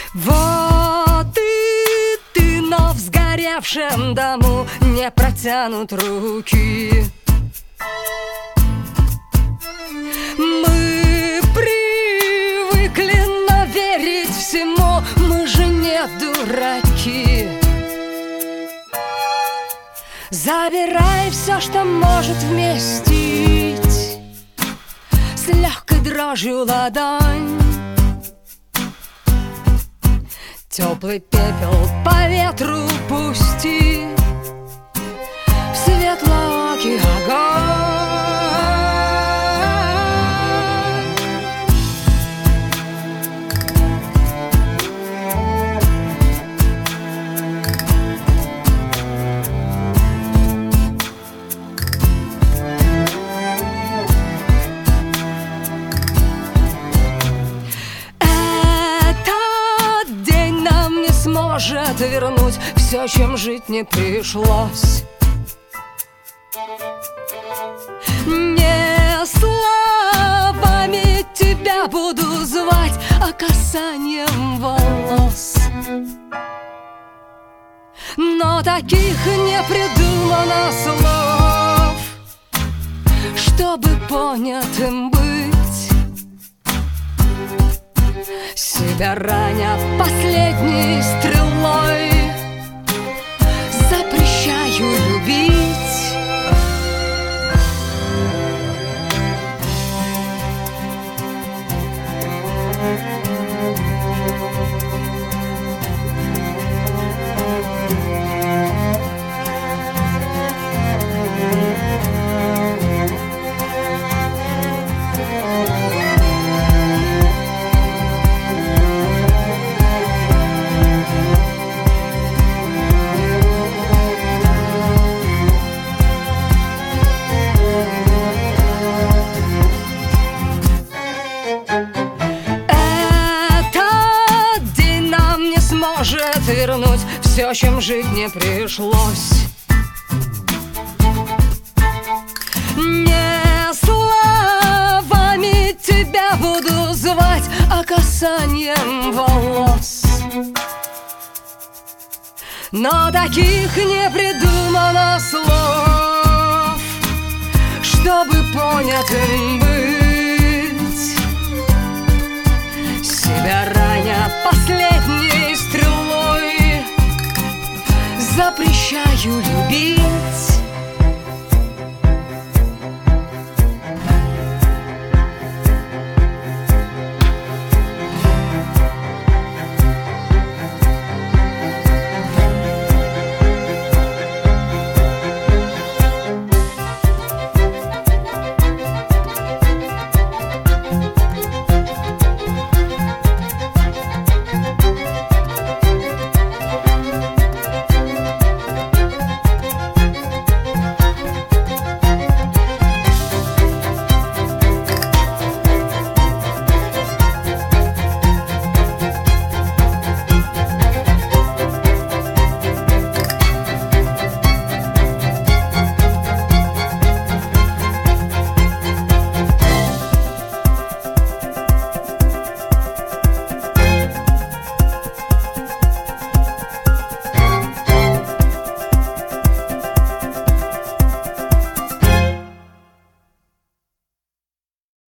Вот и ты, но в сгоревшем дому не протянут руки. Мы привыкли верить всему, мы же не дураки. Забирай все, что может вместить, с легкой дрожью ладонь. Теплый пепел по ветру пусти в светлоокий огонь. Может вернуть все, чем жить не пришлось. Не словами тебя буду звать, а касанием волос. Но таких не придумано слов, чтобы понятым быть. Себя раня последней стрелой, запрещаю любить. Может вернуть все, чем жить не пришлось. Не словами тебя буду звать, а касанием волос. Но таких не придумано слов, чтобы понятым быть. Себя раня последней стрелой, запрещаю любить.